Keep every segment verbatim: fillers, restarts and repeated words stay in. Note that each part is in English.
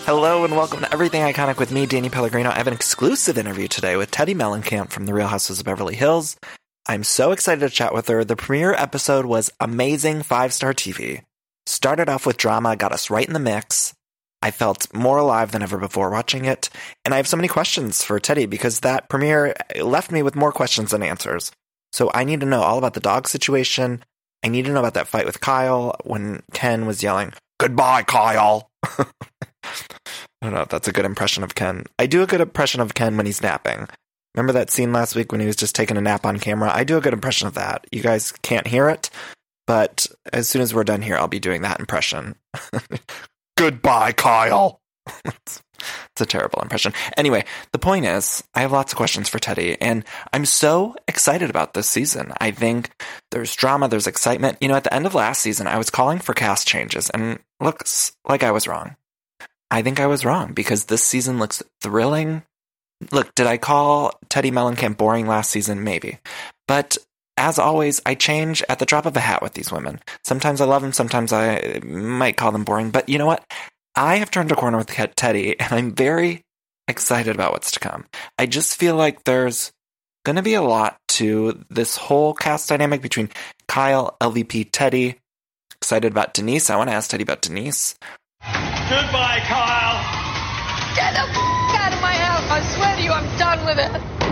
Hello and welcome to Everything Iconic with me, Danny Pellegrino. I have an exclusive interview today with Teddi Mellencamp from The Real Housewives of Beverly Hills. I'm so excited to chat with her. The premiere episode was amazing, five-star T V. Started off with drama, got us right in the mix. I felt more alive than ever before watching it. And I have so many questions for Teddi because that premiere left me with more questions than answers. So I need to know all about the dog situation. I need to know about that fight with Kyle when Ken was yelling, "Goodbye, Kyle." I don't know if that's a good impression of Ken. I do a good impression of Ken when he's napping. Remember that scene last week when he was just taking a nap on camera? I do a good impression of that. You guys can't hear it, but as soon as we're done here, I'll be doing that impression. Goodbye, Kyle. It's a terrible impression. Anyway, the point is, I have lots of questions for Teddi, and I'm so excited about this season. I think there's drama, there's excitement. You know, at the end of last season, I was calling for cast changes, and looks like I was wrong. I think I was wrong, because this season looks thrilling. Look, did I call Teddi Mellencamp boring last season? Maybe. But as always, I change at the drop of a hat with these women. Sometimes I love them, sometimes I might call them boring. But you know what? I have turned a corner with Teddi, and I'm very excited about what's to come. I just feel like there's going to be a lot to this whole cast dynamic between Kyle, L V P, Teddi. Excited about Denise. I want to ask Teddi about Denise. Goodbye, Kyle. Get the f*** out of my house. I swear to you, I'm done with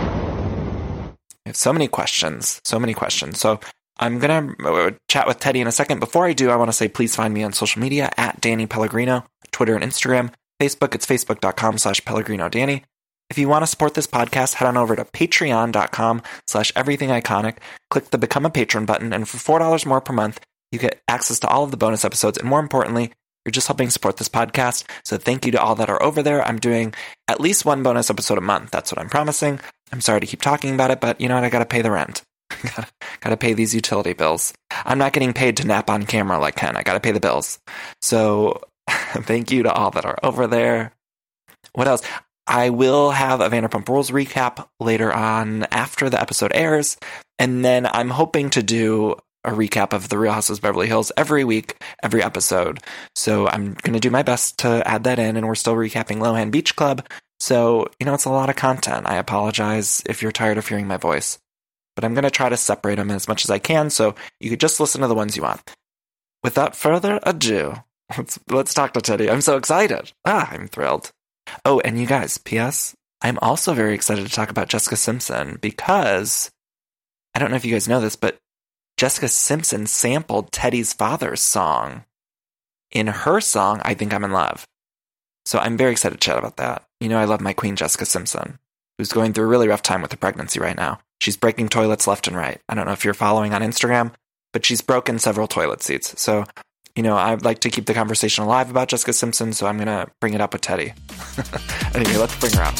it. I have so many questions. So many questions. So I'm going to chat with Teddi in a second. Before I do, I want to say please find me on social media at Danny Pellegrino, Twitter and Instagram. Facebook, it's facebook.com slash Pellegrino Danny. If you want to support this podcast, head on over to patreon.com slash everything iconic. Click the Become a Patron button, and for four dollars more per month, you get access to all of the bonus episodes, and more importantly, you're just helping support this podcast. So thank you to all that are over there. I'm doing at least one bonus episode a month. That's what I'm promising. I'm sorry to keep talking about it, but you know what? I got to pay the rent. gotta, gotta pay these utility bills. I'm not getting paid to nap on camera like Ken. I got to pay the bills. So thank you to all that are over there. What else? I will have a Vanderpump Rules recap later on after the episode airs. And then I'm hoping to do a recap of The Real Housewives of Beverly Hills every week, every episode. So I'm going to do my best to add that in, and we're still recapping Lohan Beach Club. So, you know, it's a lot of content. I apologize if you're tired of hearing my voice, but I'm going to try to separate them as much as I can, so you could just listen to the ones you want. Without further ado, let's, let's talk to Teddi. I'm so excited. Ah, I'm thrilled. Oh, and you guys, P S, I'm also very excited to talk about Jessica Simpson because I don't know if you guys know this, but Jessica Simpson sampled Teddi's father's song in her song, I Think I'm in Love. So I'm very excited to chat about that. You know, I love my queen, Jessica Simpson, who's going through a really rough time with her pregnancy right now. She's breaking toilets left and right. I don't know if you're following on Instagram, but she's broken several toilet seats. So, you know, I'd like to keep the conversation alive about Jessica Simpson, so I'm going to bring it up with Teddi. Anyway, let's bring her up.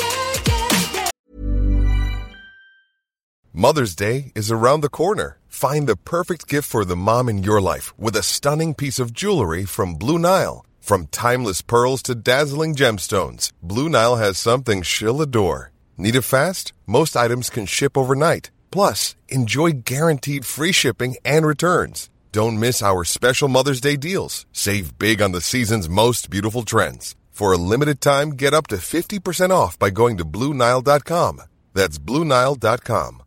Mother's Day is around the corner. Find the perfect gift for the mom in your life with a stunning piece of jewelry from Blue Nile. From timeless pearls to dazzling gemstones, Blue Nile has something she'll adore. Need it fast? Most items can ship overnight. Plus, enjoy guaranteed free shipping and returns. Don't miss our special Mother's Day deals. Save big on the season's most beautiful trends. For a limited time, get up to fifty percent off by going to Blue Nile dot com. That's Blue Nile dot com.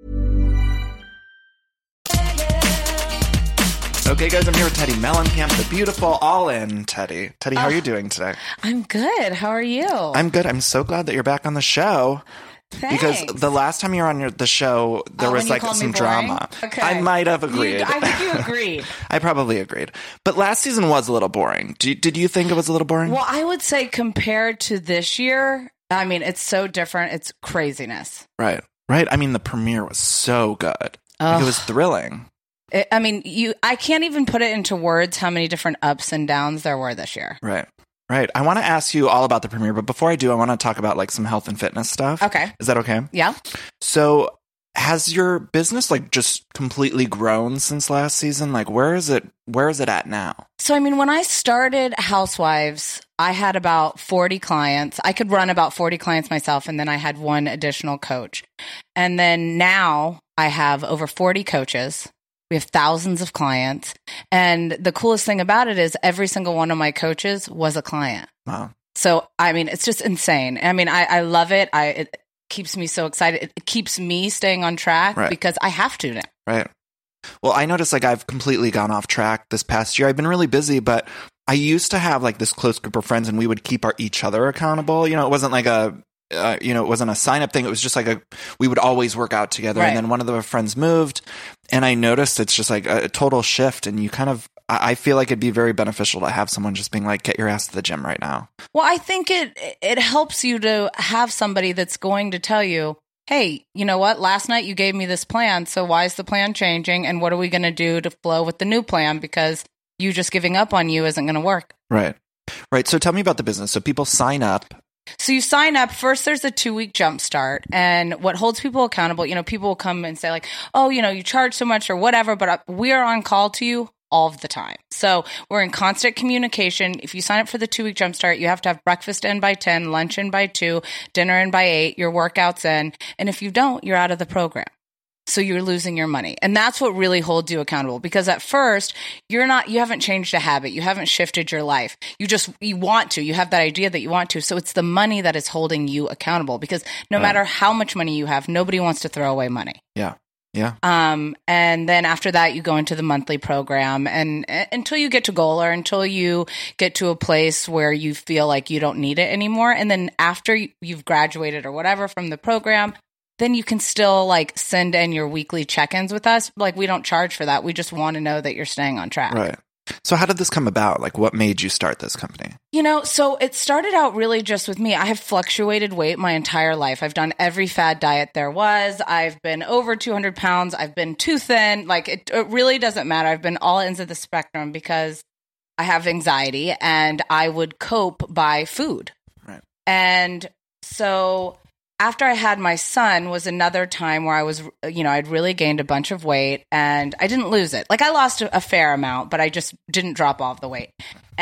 Okay, guys, I'm here with Teddi Mellencamp, the beautiful all-in Teddi. Teddi, how are you doing today? I'm good. How are you? I'm good. I'm so glad that you're back on the show. Thanks. Because the last time you were on your, the show, there Oh, was when you like called me some boring? drama. Okay. I might have agreed. You, I think you agreed. I probably agreed. But last season was a little boring. Do, did you think it was a little boring? Well, I would say compared to this year, I mean, it's so different. It's craziness. Right. Right. I mean, the premiere was so good. Like, it was thrilling. It, I mean, you. I can't even put it into words how many different ups and downs there were this year. Right. Right. I want to ask you all about the premiere, but before I do, I want to talk about like some health and fitness stuff. Okay. Is that okay? Yeah. So has your business like just completely grown since last season? Like where is it, where is it at now? So, I mean, when I started Housewives, I had about forty clients. I could run about forty clients myself, and then I had one additional coach. And then now I have over forty coaches. We have thousands of clients. And the coolest thing about it is every single one of my coaches was a client. Wow. So, I mean, it's just insane. I mean, I, I love it. I, it keeps me so excited. It keeps me staying on track right. because I have to now. Right. Well, I noticed like I've completely gone off track this past year. I've been really busy, but I used to have like this close group of friends and we would keep our each other accountable. You know, it wasn't like a, uh, you know, it wasn't a sign up thing. It was just like a, we would always work out together. Right. And then one of the friends moved and I noticed it's just like a, a total shift. And you kind of, I feel like it'd be very beneficial to have someone just being like, get your ass to the gym right now. Well, I think it, it helps you to have somebody that's going to tell you, hey, you know what? Last night you gave me this plan. So why is the plan changing? And what are we going to do to flow with the new plan? Because you just giving up on you isn't going to work. Right. Right. So tell me about the business. So people sign up. So you sign up. First, there's a two-week jump start. And what holds people accountable, you know, people will come and say like, oh, you know, you charge so much or whatever, but we are on call to you all of the time. So we're in constant communication. If you sign up for the two-week jump start, you have to have breakfast in by ten, lunch in by two, dinner in by eight, your workouts in. And if you don't, you're out of the program. So you're losing your money. And that's what really holds you accountable. Because at first, you're not, you haven't changed a habit. You haven't shifted your life. You just, you want to. You have that idea that you want to. So it's the money that is holding you accountable. Because no right. matter how much money you have, nobody wants to throw away money. Yeah. Yeah. Um, and then after that, you go into the monthly program and uh, until you get to goal or until you get to a place where you feel like you don't need it anymore. And then after you've graduated or whatever from the program, then you can still like send in your weekly check-ins with us. Like we don't charge for that. We just want to know that you're staying on track. Right. So how did this come about? Like what made you start this company? You know, so it started out really just with me. I have fluctuated weight my entire life. I've done every fad diet there was. I've been over two hundred pounds. I've been too thin. Like it, it really doesn't matter. I've been all ends of the spectrum because I have anxiety and I would cope by food. Right. And so after I had my son was another time where I was, you know, I'd really gained a bunch of weight and I didn't lose it. Like I lost a fair amount, but I just didn't drop off the weight.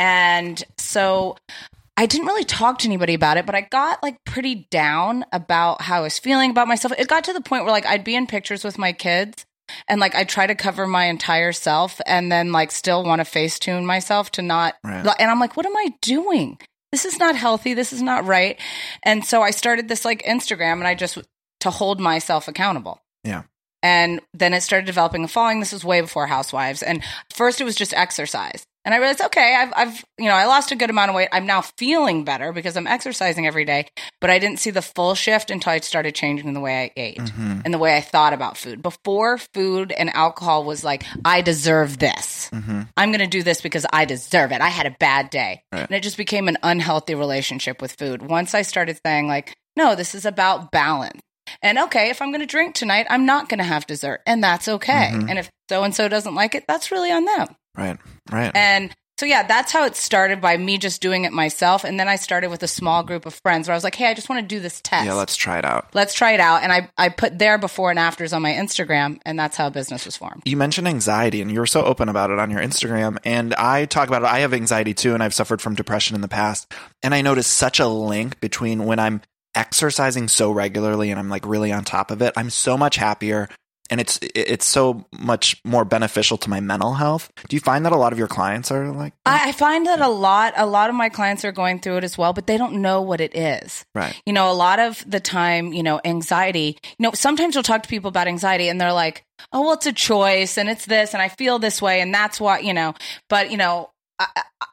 And so I didn't really talk to anybody about it, but I got like pretty down about how I was feeling about myself. It got to the point where like I'd be in pictures with my kids and like I try to cover my entire self and then like still want to Facetune myself to not, right. and I'm like, what am I doing? This is not healthy. This is not right. And so I started this like Instagram and I just to hold myself accountable. Yeah. And then it started developing a following. This was way before Housewives. And first it was just exercise. And I realized, okay, I've, I've, you know, I lost a good amount of weight. I'm now feeling better because I'm exercising every day, but I didn't see the full shift until I started changing the way I ate mm-hmm. and the way I thought about food. Before food and alcohol was like, I deserve this. Mm-hmm. I'm going to do this because I deserve it. I had a bad day. Right. And it just became an unhealthy relationship with food. Once I started saying like, no, this is about balance. And okay, if I'm going to drink tonight, I'm not going to have dessert. And that's okay. Mm-hmm. And if so-and-so doesn't like it, that's really on them. Right, right. And so, yeah, that's how it started by me just doing it myself. And then I started with a small group of friends where I was like, hey, I just want to do this test. Yeah, let's try it out. Let's try it out. And I, I put their before and afters on my Instagram, and that's how a business was formed. You mentioned anxiety, and you were so open about it on your Instagram. And I talk about it. I have anxiety, too, and I've suffered from depression in the past. And I noticed such a link between when I'm exercising so regularly and I'm like really on top of it, I'm so much happier. And it's it's so much more beneficial to my mental health. Do you find that a lot of your clients are like that? I find that a lot, a lot of my clients are going through it as well, but they don't know what it is. Right. You know, a lot of the time, you know, anxiety, you know, sometimes you'll talk to people about anxiety and they're like, oh, well, it's a choice and it's this and I feel this way and that's why, you know, but, you know, I,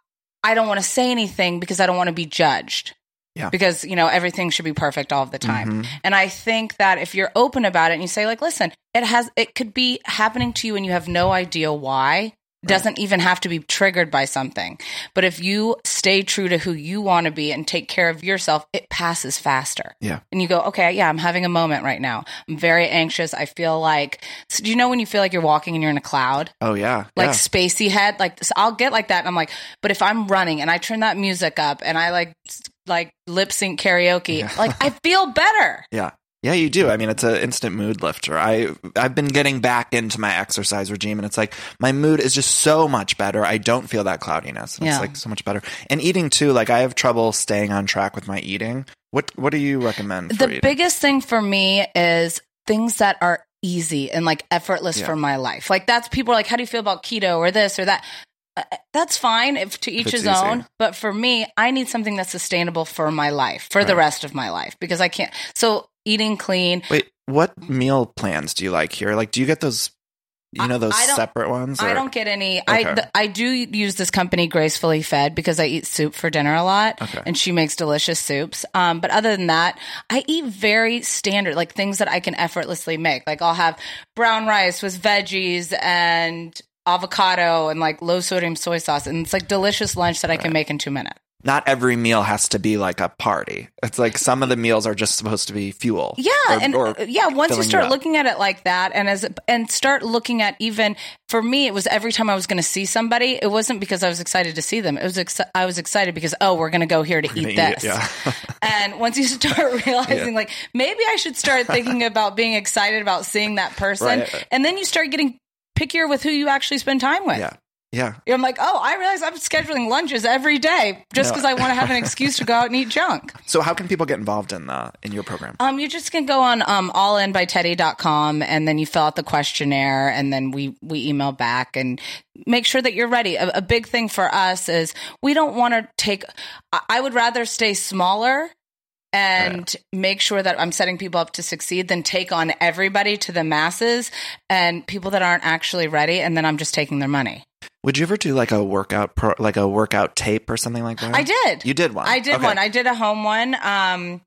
I don't want to say anything because I don't want to be judged. Yeah. Because, you know, everything should be perfect all of the time. Mm-hmm. And I think that if you're open about it and you say like, listen, it has, it could be happening to you and you have no idea why. It doesn't even have to be triggered by something. But if you stay true to who you want to be and take care of yourself, it passes faster. Yeah. And you go, okay, yeah, I'm having a moment right now. I'm very anxious. I feel like, so do you know when you feel like you're walking and you're in a cloud? Oh, yeah. Like yeah. spacey head? Like, so I'll get like that. And I'm like, but if I'm running and I turn that music up and I like, like lip sync karaoke, yeah. like I feel better. Yeah. Yeah, you do. I mean, it's an instant mood lifter. I, I've been getting back into my exercise regime and it's like my mood is just so much better. I don't feel that cloudiness. And Yeah. It's like so much better. And eating too, like I have trouble staying on track with my eating. What What do you recommend for The eating? biggest thing for me is things that are easy and like effortless Yeah. for my life. Like that's people are like, how do you feel about keto or this or that? Uh, that's fine if to each If it's his own. easy. But for me, I need something that's sustainable for my life, for the Right. rest of my life, because I can't. So eating clean. Wait, what meal plans do you like here? Like, do you get those, you know, those I don't- separate ones? I or- don't get any. Okay. I th- I do use this company, Gracefully Fed, because I eat soup for dinner a lot, Okay. and she makes delicious soups. Um, but other than that, I eat very standard, like things that I can effortlessly make. Like I'll have brown rice with veggies and avocado and like low sodium soy sauce, and it's like delicious lunch that I can make in two minutes. Not every meal has to be like a party. It's like some of the meals are just supposed to be fuel. Yeah, or- and or uh, yeah, once you filling start up. looking at it like that, and as and start looking at even for me, it was every time I was going to see somebody, it wasn't because I was excited to see them. It was ex- I was excited because oh, we're going to go here to gonna eat eat this. it, yeah. And once you start realizing, like maybe I should start thinking about being excited about seeing that person, Right. and then you start getting pickier with who you actually spend time with. Yeah. Yeah. I'm like, oh, I realize I'm scheduling lunches every day just No. because I want to have an excuse to go out and eat junk. So how can people get involved in the in your program? Um, you just can go on um, all in by teddy dot com, and then you fill out the questionnaire, and then we, we email back and make sure that you're ready. A, a big thing for us is we don't want to take I, I would rather stay smaller and make sure that I'm setting people up to succeed than take on everybody to the masses and people that aren't actually ready, and then I'm just taking their money. Would you ever do like a workout pro, like a workout tape or something like that? I did. You did one. I did Okay. one. I did a home one. Um,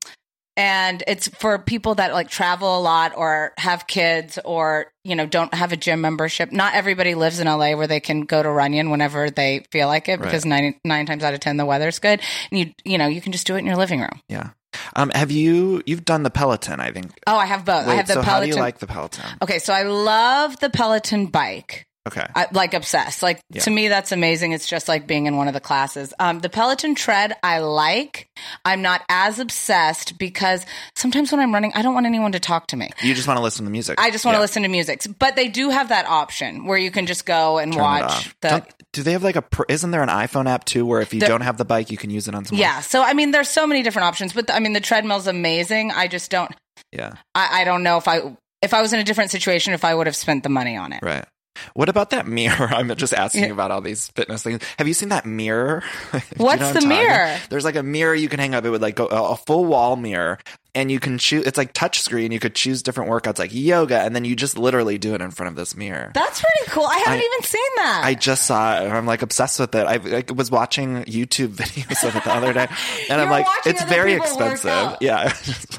and it's for people that like travel a lot or have kids or, you know, don't have a gym membership. Not everybody lives in L A where they can go to Runyon whenever they feel like it, because Right. nine, nine times out of ten, the weather's good. And you, you know, you can just do it in your living room. Yeah. Um, have you you've done the Peloton? I think. Oh, I have both. I Wait, have the so Peloton. how do you like the Peloton? Okay. So I love the Peloton bike. Okay. I, like obsessed. Like Yeah. to me, that's amazing. It's just like being in one of the classes. Um, the Peloton tread, I like. I'm not as obsessed because sometimes when I'm running, I don't want anyone to talk to me. You just want to listen to music. I just want to Yeah. listen to music. But they do have that option where you can just go and Turn it watch off. the. Don't- do they have like a? pr- Isn't there an iPhone app too, where if you There- don't have the bike, you can use it on some? Yeah. So I mean, there's so many different options. But the, I mean, the treadmill's amazing. I just don't. Yeah. I, I don't know if I if I was in a different situation if I would have spent the money on it. Right. What about that mirror? I'm just asking Yeah. you about all these fitness things. Have you seen that mirror? Do you know What's what I'm the talking mirror? about? There's like a mirror you can hang up. It would like go a a full wall mirror, and you can choose. It's like touch screen. You could choose different workouts like yoga, and then you just literally do it in front of this mirror. That's pretty cool. I haven't I- even seen that. I just saw it. And I'm like obsessed with it. I, I was watching YouTube videos of it the other day, and I'm You're like, watching it's other very people work expensive. out. Yeah,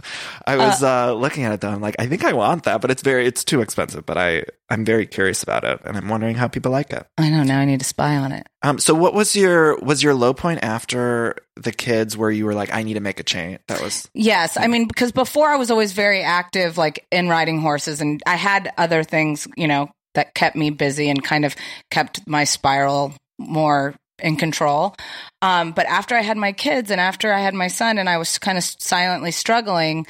I was uh, looking at it though. I'm like, I think I want that, but it's very, it's too expensive. But I, I'm very curious about it, and I'm wondering how people like it. I know. Now I need to spy on it. Um, so what was your was your low point after the kids, where you were like, I need to make a change? That was Yes. I mean, because before I was always very active, like in riding horses, and I had other things, you know, that kept me busy and kind of kept my spiral more in control. Um, but after I had my kids and after I had my son and I was kind of silently struggling,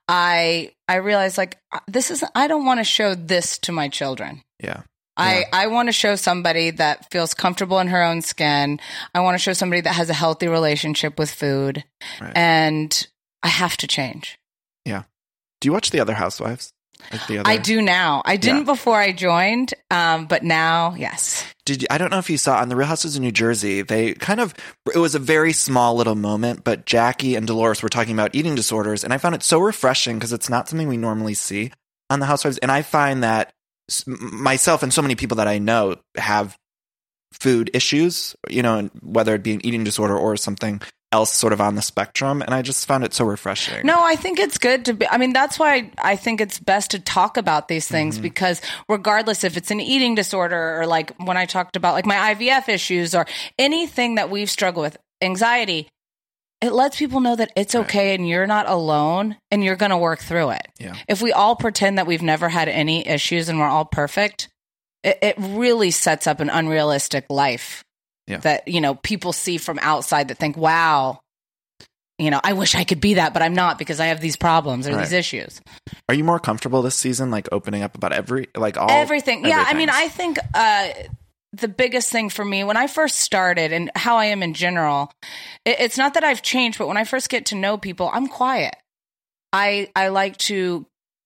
I, I realized like, this is, I don't want to show this to my children. yeah. I, I want to show somebody that feels comfortable in her own skin. I want to show somebody that has a healthy relationship with food. Right. And I have to change. Yeah. Do you watch The Other Housewives? Like the other, I do now. I didn't Yeah. before I joined, um, but now, yes. Did you, I don't know if you saw on the Real Houses of New Jersey, they kind of, it was a very small little moment, but Jackie and Dolores were talking about eating disorders, and I found it so refreshing because it's not something we normally see on the Housewives. And I find that s- myself and so many people that I know have food issues, you know, and whether it be an eating disorder or something else sort of on the spectrum. And I just found it so refreshing. No, I think it's good to be. I mean, that's why I think it's best to talk about these things Mm-hmm. because regardless if it's an eating disorder or like when I talked about like my I V F issues or anything that we've struggled with, anxiety, it lets people know that it's okay and you're not alone and you're going to work through it. Yeah. If we all pretend that we've never had any issues and we're all perfect, it, it really sets up an unrealistic life. Yeah. That, you know, people see from outside that think, wow, you know, I wish I could be that, but I'm not because I have these problems or Right. these issues. Are you more comfortable this season, like opening up about every, like all Everything. Yeah. I mean, everything? I think uh, the biggest thing for me when I first started and how I am in general, it, it's not that I've changed, but when I first get to know people, I'm quiet. I, I like to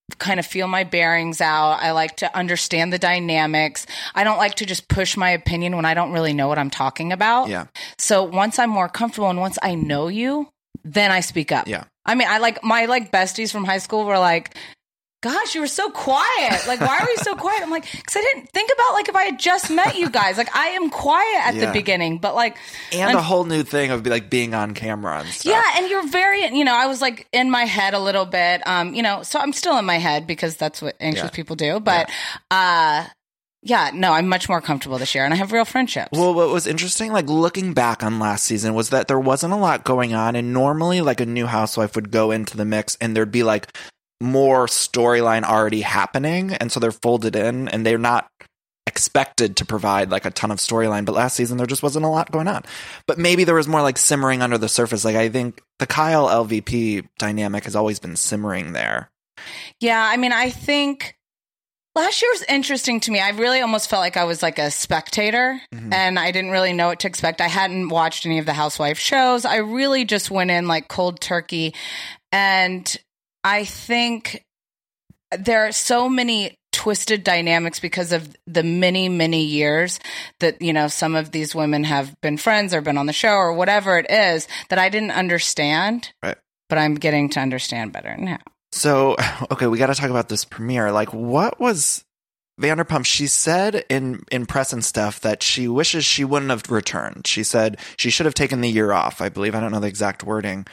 kind of feel my bearings out. I like to understand the dynamics. I don't like to just push my opinion when I don't really know what I'm talking about. Yeah. So once I'm more comfortable and once I know you, then I speak up. Yeah. I mean, I like my like besties from high school were like, gosh, you were so quiet. Like, why are you so quiet? I'm like, because I didn't think about like if I had just met you guys. Like, I am quiet at Yeah. the beginning, but like, And I'm- a whole new thing of like being on camera and stuff. yeah, and you're very, you know, I was like in my head a little bit, um, you know, so I'm still in my head because that's what anxious Yeah. people do. But, uh, yeah, no, I'm much more comfortable this year and I have real friendships. Well, what was interesting, like looking back on last season, was that there wasn't a lot going on. And normally, like a new housewife would go into the mix and there'd be like more storyline already happening. And so they're folded in and they're not expected to provide like a ton of storyline. But last season, there just wasn't a lot going on. But maybe there was more like simmering under the surface. Like I think the Kyle L V P dynamic has always been simmering there. Yeah, I mean, I think last year was interesting to me. I really almost felt like I was like a spectator Mm-hmm. and I didn't really know what to expect. I hadn't watched any of the housewife shows. I really just went in like cold turkey. And I think there are so many twisted dynamics because of the many, many years that, you know, some of these women have been friends or been on the show or whatever it is that I didn't understand. Right. But I'm getting to understand better now. So, okay, we got to talk about this premiere. Like, what was Vanderpump? She said in, in press and stuff that she wishes she wouldn't have returned. She said she should have taken the year off, I believe. I don't know the exact wording.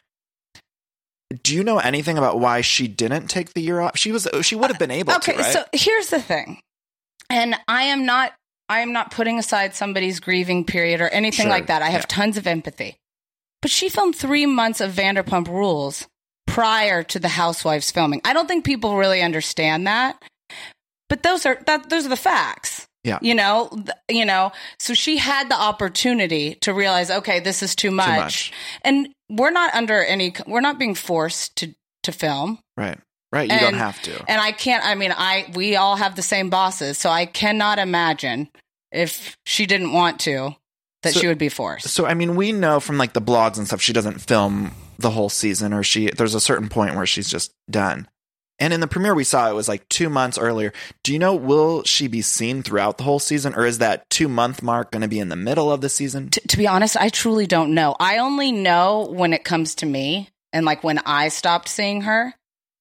Do you know anything about why she didn't take the year off? She was she would have been able okay, to, right? so here's the thing. And I am not I am not putting aside somebody's grieving period or anything Sure, like that. I have yeah. tons of empathy. But she filmed three months of Vanderpump Rules prior to the Housewives filming. I don't think people really understand that. But those are that those are the facts. Yeah. You know, th- you know, so she had the opportunity to realize, okay, this is too much. much. And we're not under any we're not being forced to to film. Right. Right. You And- don't have to. And I can't, I mean, I, we all have the same bosses, so I cannot imagine if she didn't want to that So- she would be forced. So, I mean, we know from like the blogs and stuff, she doesn't film the whole season, or she, there's a certain point where she's just done. And in the premiere we saw, it was like two months earlier. Do you know, will she be seen throughout the whole season, or is that two month mark going to be in the middle of the season? T- to be honest, I truly don't know. I only know when it comes to me and like when I stopped seeing her.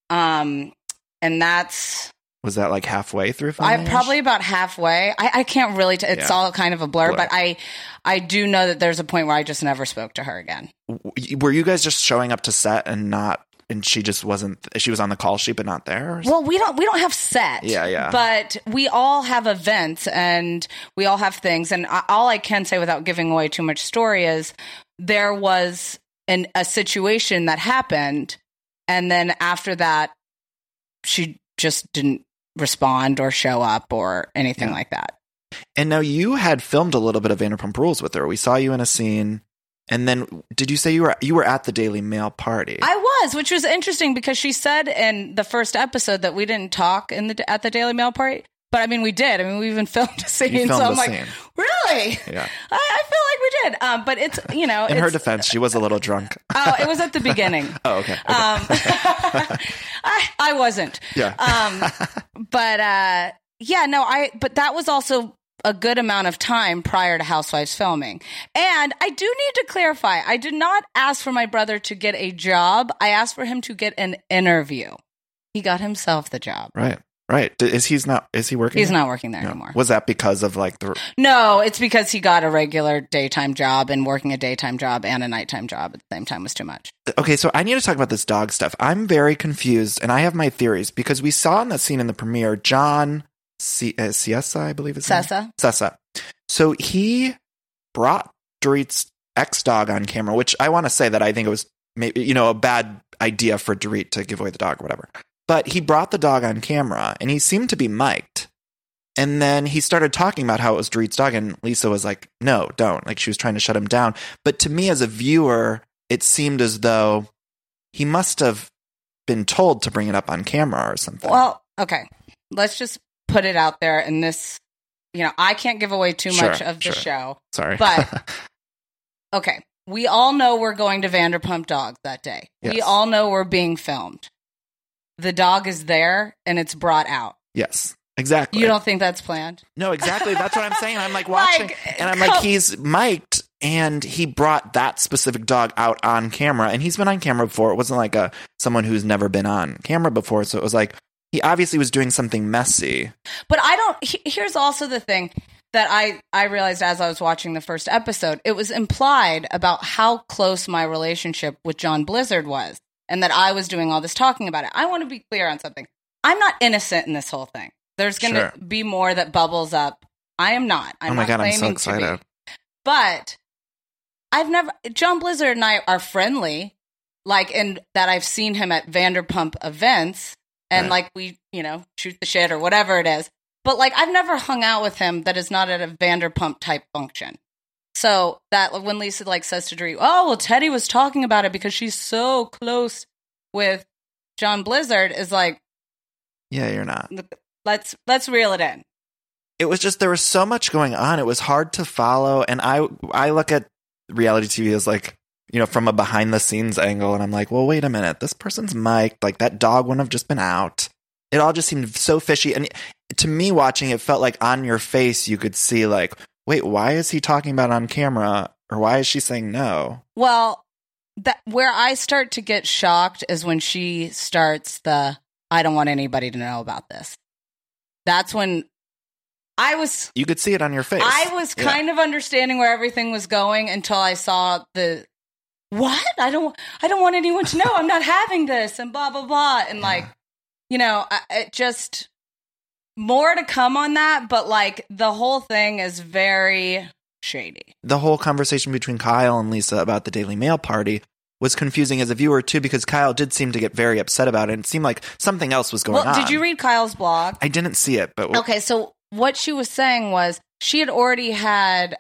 Um, and that's, Was that like halfway through I filming? probably about halfway. I, I can't really, t- it's Yeah. all kind of a blur, Blur. but I, I do know that there's a point where I just never spoke to her again. W- Were you guys just showing up to set and not, and she just wasn't, she was on the call sheet but not there? or Well, we don't we don't have set. Yeah, yeah. But we all have events and we all have things. And I, all I can say without giving away too much story is there was an, a situation that happened, and then after that, she just didn't respond or show up or anything Yeah. like that. And now you had filmed a little bit of Vanderpump Rules with her. We saw you in a scene. And then did you say you were you were at the Daily Mail party? I was, which was interesting because she said in the first episode that we didn't talk in the at the Daily Mail party. But I mean, we did. I mean, we even filmed a scene. You filmed so I'm a like, scene. really? Yeah. I, I feel like we did. Um, but it's, you know. In it's, her defense, she was a little drunk. Oh, it was at the beginning. Oh, okay. okay. Um, I, I wasn't. Yeah. Um, but uh, yeah, no, I, but that was also a good amount of time prior to Housewives filming. And I do need to clarify, I did not ask for my brother to get a job. I asked for him to get an interview. He got himself the job. Right. Right. D- Is he's not? Is he working? He's there? not working there No. anymore. Was that because of like the? No, it's because he got a regular daytime job, and working a daytime job and a nighttime job at the same time was too much. Okay, so I need to talk about this dog stuff. I'm very confused, and I have my theories because we saw in that scene in the premiere, John C- uh, Ciesa, I believe it's Sessa. Sessa. So he brought Dorit's ex dog on camera, which I want to say that I think it was maybe you know a bad idea for Dorit to give away the dog or whatever. But he brought the dog on camera, and he seemed to be mic'd. And then he started talking about how it was Dorit's dog, and Lisa was like, no, don't. Like, she was trying to shut him down. But to me, as a viewer, it seemed as though he must have been told to bring it up on camera or something. Well, okay. Let's just put it out there in this, you know, I can't give away too Sure, much of the sure. show. Sorry. But, okay. We all know we're going to Vanderpump Dogs that day. We Yes. all know we're being filmed. the dog is there and it's brought out. Yes, exactly. You don't think that's planned? No, exactly. That's what I'm saying. I'm like watching, Like, and I'm like, he's mic'd, and he brought that specific dog out on camera, and he's been on camera before. It wasn't like a someone who's never been on camera before, so it was like he obviously was doing something messy. But I don't. he- Here's also the thing that I I realized as I was watching the first episode. It was implied about how close my relationship with John Blizzard was, and that I was doing all this talking about it. I want to be clear on something. I'm not innocent in this whole thing. There's going to Sure. be more that bubbles up. I am not. I'm Oh my not God, I'm so claiming to be. excited. But I've never, John Blizzard and I are friendly, like, in that I've seen him at Vanderpump events and Right. like we, you know, shoot the shit or whatever it is. But like, I've never hung out with him that is not at a Vanderpump type function. So that when Lisa like says to Drew, oh, well, Teddy was talking about it because she's so close with John Blizzard is like, Yeah, you're not. let's, let's reel it in. It was just there was so much going on. It was hard to follow, and I I look at reality T V as like, you know, from a behind the scenes angle, and I'm like, well, wait a minute, this person's mic'd, like that dog wouldn't have just been out. It all just seemed so fishy, and to me, watching it felt like on your face you could see like, wait, why is he talking about it on camera, or why is she saying no? Well, that where I start to get shocked is when she starts the I don't want anybody to know about this. That's when I was You could see it on your face. I was Yeah. kind of understanding where everything was going until I saw the what? I don't I don't want anyone to know I'm not having this and blah blah blah and like, you know, I, it just more to come on that, but like the whole thing is very shady. The whole conversation between Kyle and Lisa about the Daily Mail party was confusing as a viewer too, because Kyle did seem to get very upset about it, and it seemed like something else was going Well, on. did you read Kyle's blog? I didn't see it, but Okay, so what she was saying was she had already had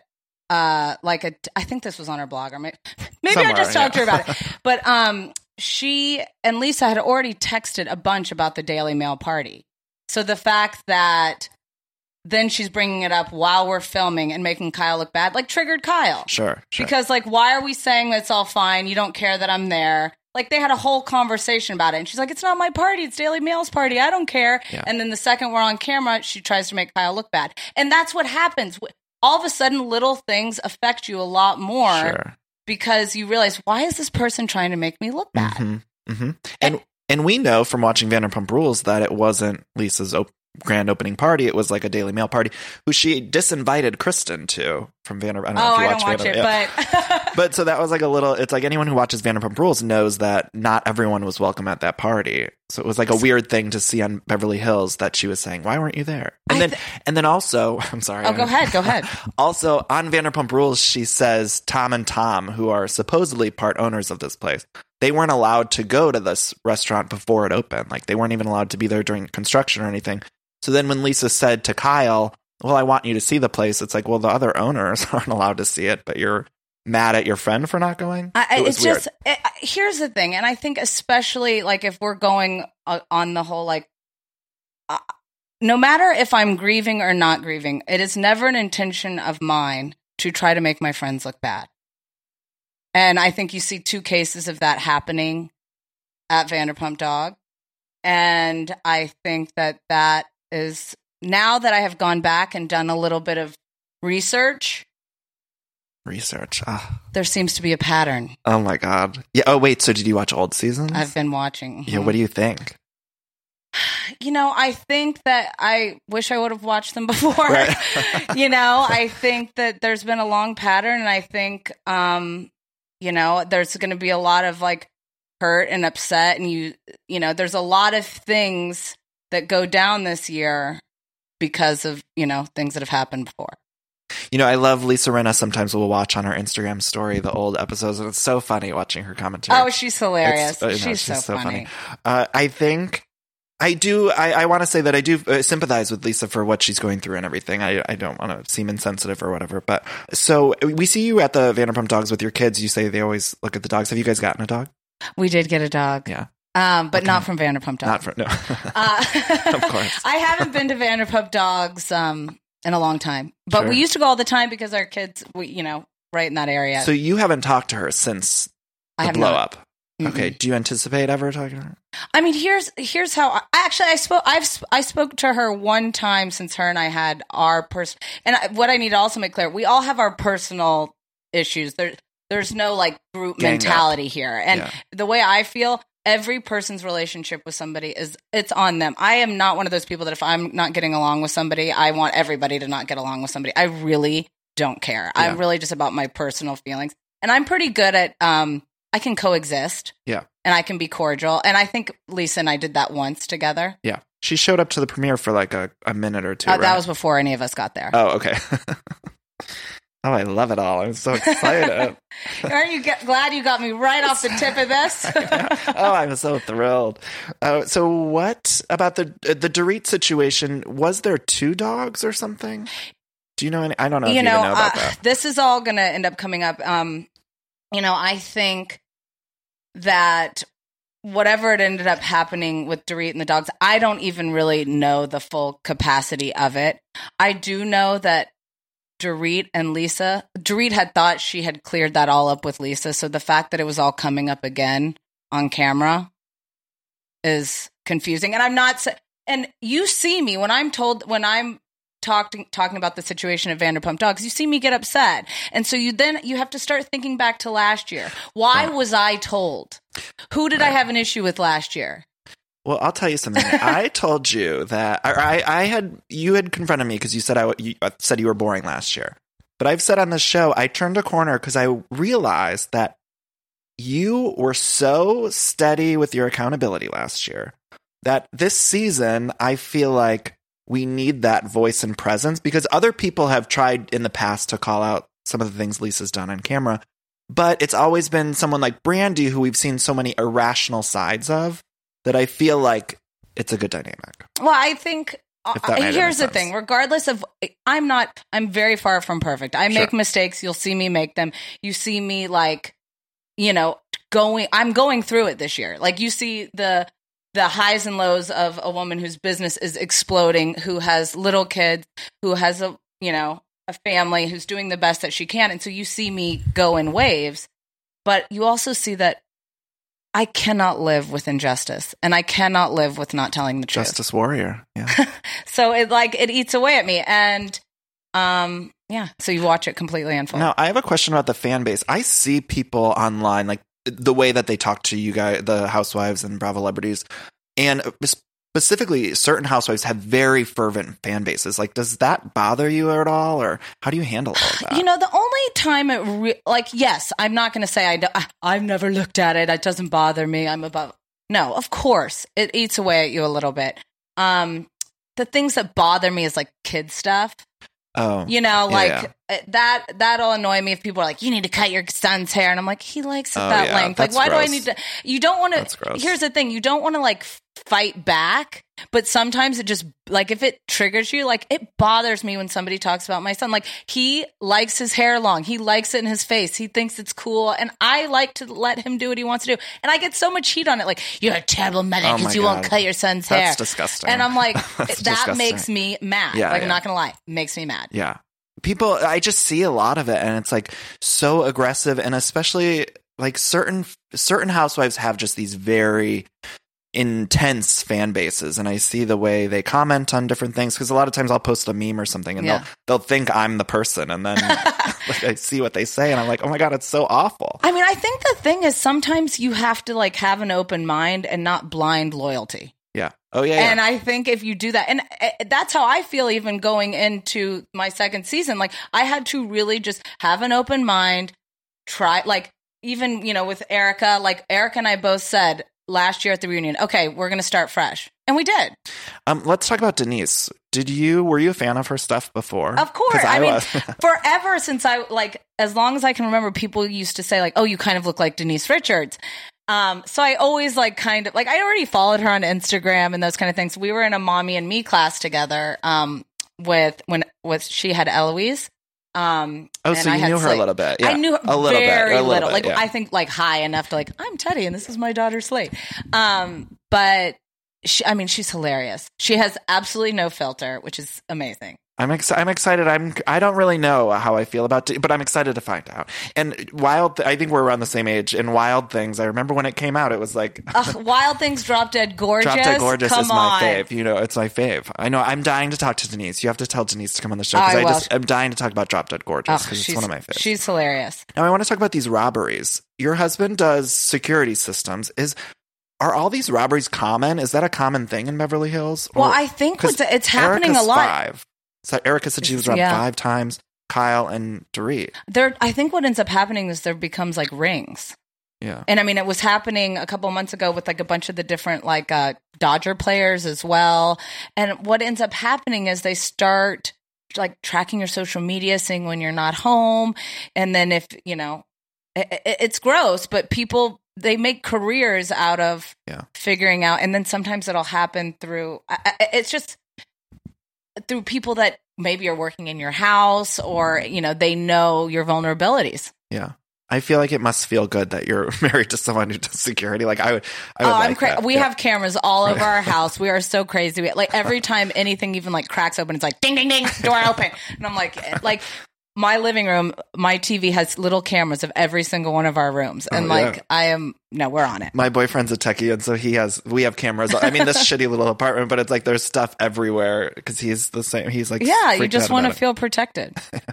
uh like a I think this was on her blog or maybe, maybe I Somewhere, just talked yeah. to her about it. But um she and Lisa had already texted a bunch about the Daily Mail party. So the fact that then she's bringing it up while we're filming and making Kyle look bad like triggered Kyle. Sure, sure. Because like why are we saying it's all fine? You don't care that I'm there. Like they had a whole conversation about it, and she's like, "It's not my party; it's Daily Mail's party. I don't care." Yeah. And then the second we're on camera, she tries to make Kyle look bad, and that's what happens. All of a sudden, little things affect you a lot more Sure. because you realize, why is this person trying to make me look bad? hmm hmm And and we know from watching Vanderpump Rules that it wasn't Lisa's op- grand opening party. It was like a Daily Mail party, who she disinvited Kristen to from Vanderpump. I don't know Oh, if you I watch don't watch Vanderpump. it, Yeah. but But so that was like a little, it's like anyone who watches Vanderpump Rules knows that not everyone was welcome at that party. So it was like a weird thing to see on Beverly Hills that she was saying, why weren't you there? And I then, th- and then also, I'm sorry. oh, go ahead, go ahead. Also on Vanderpump Rules, she says Tom and Tom, who are supposedly part owners of this place, they weren't allowed to go to this restaurant before it opened. Like they weren't even allowed to be there during construction or anything. So then when Lisa said to Kyle, well, I want you to see the place, it's like, well, the other owners aren't allowed to see it, but you're mad at your friend for not going? I, It was it's weird. just it, here's the thing, and I think especially like if we're going uh, on the whole like, uh, no matter if I'm grieving or not grieving, it is never an intention of mine to try to make my friends look bad. And I think you see two cases of that happening at Vanderpump Dog, and I think that that is now that I have gone back and done a little bit of research. Research. Ah. There seems to be a pattern. Oh my God. Yeah. Oh wait. So did you watch old seasons? I've been watching. Yeah. What do you think? You know, I think that I wish I would have watched them before. Right. You know, I think that there's been a long pattern, and I think, um, you know, there's going to be a lot of like hurt and upset, and you, you know, there's a lot of things that go down this year because of, you know, things that have happened before. You know, I love Lisa Rinna. Sometimes we'll watch on her Instagram story the old episodes, and it's so funny watching her commentary. Oh, she's hilarious. It's- uh, you know, she's, so, funny. Uh, I think I do. I, I want to say that I do uh, sympathize with Lisa for what she's going through and everything. I, I don't want to seem insensitive or whatever. But so we see you at the Vanderpump Dogs with your kids. You say they always look at the dogs. Have you guys gotten a dog? We did get a dog. Yeah. Um, but Okay. not from Vanderpump Dogs. Not for no. Uh, Of course. I haven't been to Vanderpump Dogs um, in a long time, but Sure. we used to go all the time because our kids, we, you know, right in that area. So you haven't talked to her since I the have blow not. up. Okay. Do you anticipate ever talking to her? I mean, here's here's how. I, actually, I spoke. I've sp- I spoke to her one time since her and I had our person. And I, what I need to also make clear: we all have our personal issues. There, there's no like group Gang mentality up. here. And Yeah. the way I feel, every person's relationship with somebody is it's on them. I am not one of those people that if I'm not getting along with somebody, I want everybody to not get along with somebody. I really don't care. Yeah. I'm really just about my personal feelings, and I'm pretty good at. Um, I can coexist. Yeah. And I can be cordial. And I think Lisa and I did that once together. Yeah. She showed up to the premiere for like a, a minute or two. Uh, right? That was before any of us got there. Oh, okay. Oh, I love it all. I'm so excited. Aren't you get, glad you got me right off the tip of this? Oh, I'm so thrilled. Uh, so what about the the Dorit situation? Was there two dogs or something? Do you know any? I don't know if you you know, even know about uh, that. this is all going to end up coming up. Um, you know, I think that whatever it ended up happening with Dorit and the dogs, I don't even really know the full capacity of it. I do know that Dorit and Lisa, Dorit had thought she had cleared that all up with Lisa. So the fact that it was all coming up again on camera is confusing. And I'm not, and you see me when I'm told, when I'm talking, talking about the situation at Vanderpump Dogs, you see me get upset. And so you then, you have to start thinking back to last year. Why Right. was I told? Who did I have an issue with last year? Well, I'll tell you something. I told you that or I, I had you had confronted me because you said I you said you were boring last year. But I've said on this show, I turned a corner because I realized that you were so steady with your accountability last year that this season I feel like we need that voice and presence because other people have tried in the past to call out some of the things Lisa's done on camera, but it's always been someone like Brandy who we've seen so many irrational sides of. That I feel like it's a good dynamic. Well, I think If that uh, made here's any the sense. thing. Regardless of, I'm not, I'm very far from perfect. I make Sure. mistakes. You'll see me make them. You see me like, you know, going, I'm going through it this year. Like you see the, the highs and lows of a woman whose business is exploding, who has little kids, who has a, you know, a family, who's doing the best that she can. And so you see me go in waves, but you also see that I cannot live with injustice, and I cannot live with not telling the truth. Justice warrior. Yeah. So it like it eats away at me, and um, yeah. So you watch it completely unfold. Now, I have a question about the fan base. I see people online, like the way that they talk to you guys, the housewives and Bravo celebrities, and specifically certain housewives have very fervent fan bases. Like, does that bother you at all, or how do you handle all of that? You know, the only time it re- like, yes, I'm not going to say I do- I've never looked at it. It doesn't bother me. I'm above. No, of course, it eats away at you a little bit. Um, the things that bother me is like kid stuff. Oh, You know, yeah, like yeah. uh, that, that'll annoy me if people are like, you need to cut your son's hair. And I'm like, he likes it Oh, that yeah, length. Like, that's why do I gross. need to, you don't want That's to, gross. here's the thing. You don't want to like fight back, but sometimes it just, like if it triggers you, like it bothers me when somebody talks about my son. Like he likes his hair long. He likes it in his face. He thinks it's cool. And I like to let him do what he wants to do. And I get so much heat on it. Like, you're a terrible mother Oh, because my you won't God. cut your son's That's hair. disgusting. And I'm like, That's that disgusting. makes me mad. Yeah, like, yeah. I'm not going to lie. Makes me mad. Yeah. People, I just see a lot of it, and it's like so aggressive, and especially like certain certain housewives have just these very intense fan bases, and I see the way they comment on different things because a lot of times I'll post a meme or something, and Yeah. they'll they'll think I'm the person, and then like, I see what they say, and I'm like, oh my god, it's so awful. I mean, I think the thing is sometimes you have to like have an open mind and not blind loyalty. Yeah. Oh yeah. yeah. And I think if you do that, and uh, that's how I feel even going into my second season, like I had to really just have an open mind, try, like even, you know, with Erica, like Erica and I both said last year at the reunion, okay, we're going to start fresh. And we did. Um, let's talk about Denise. Did you, were you a fan of her stuff before? Of course. 'Cause I, mean, was. forever since I, like, as long as I can remember, people used to say, like, oh, you kind of look like Denise Richards. Um, so I always, like, kind of, like, I already followed her on Instagram and those kind of things. We were in a Mommy and Me class together um, with, when, with, she had Eloise. Um, Oh, and so I you had knew her a Slate. little bit. Yeah. I knew her a little very bit. A little little. bit, like, yeah. I think, like, high enough to, like, I'm Teddy and this is my daughter Slate. Um, but she, I mean, she's hilarious. She has absolutely no filter, which is amazing. I'm ex- I'm excited. I'm I don't really know how I feel about it, but I'm excited to find out. And Wild, Th- I think we're around the same age. And Wild Things, I remember when it came out, it was like Ugh, Wild Things, Drop Dead Gorgeous. Drop Dead Gorgeous Come is my on. fave. You know, it's my fave. I know. I'm dying to talk to Denise. You have to tell Denise to come on the show I because I, will. just I'm dying to talk about Drop Dead Gorgeous because it's she's, one of my faves. She's hilarious. Now I want to talk about these robberies. Your husband does security systems. Is Are all these robberies common? Is that a common thing in Beverly Hills? Well, Or- I think 'cause it's, it's happening Erica's a lot. Five. So Erica said she was robbed Yeah. five times. Kyle and Dorit. There, I think what ends up happening is there becomes like rings. Yeah. And I mean, it was happening a couple months ago with like a bunch of the different like uh, Dodger players as well. And what ends up happening is they start like tracking your social media, seeing when you're not home. And then if, you know, it, it, it's gross, but people, they make careers out of Yeah. figuring out. And then sometimes it'll happen through, I, I, it's just through people that maybe are working in your house or, you know, they know your vulnerabilities. Yeah. I feel like it must feel good that you're married to someone who does security. Like I would, I would Oh, like I'm cra- that. we Yeah. have cameras all over our house. We are so crazy. We, like every time anything even like cracks open, it's like ding, ding, ding, door open. And I'm like, like my living room, my T V has little cameras of every single one of our rooms. And Oh, like, yeah. I am, no, we're on it. My boyfriend's a techie, and so he has. We have cameras. I mean, this shitty little apartment, but it's like there's stuff everywhere because he's the same. He's like, Yeah, you freaked just out want to about it. feel protected.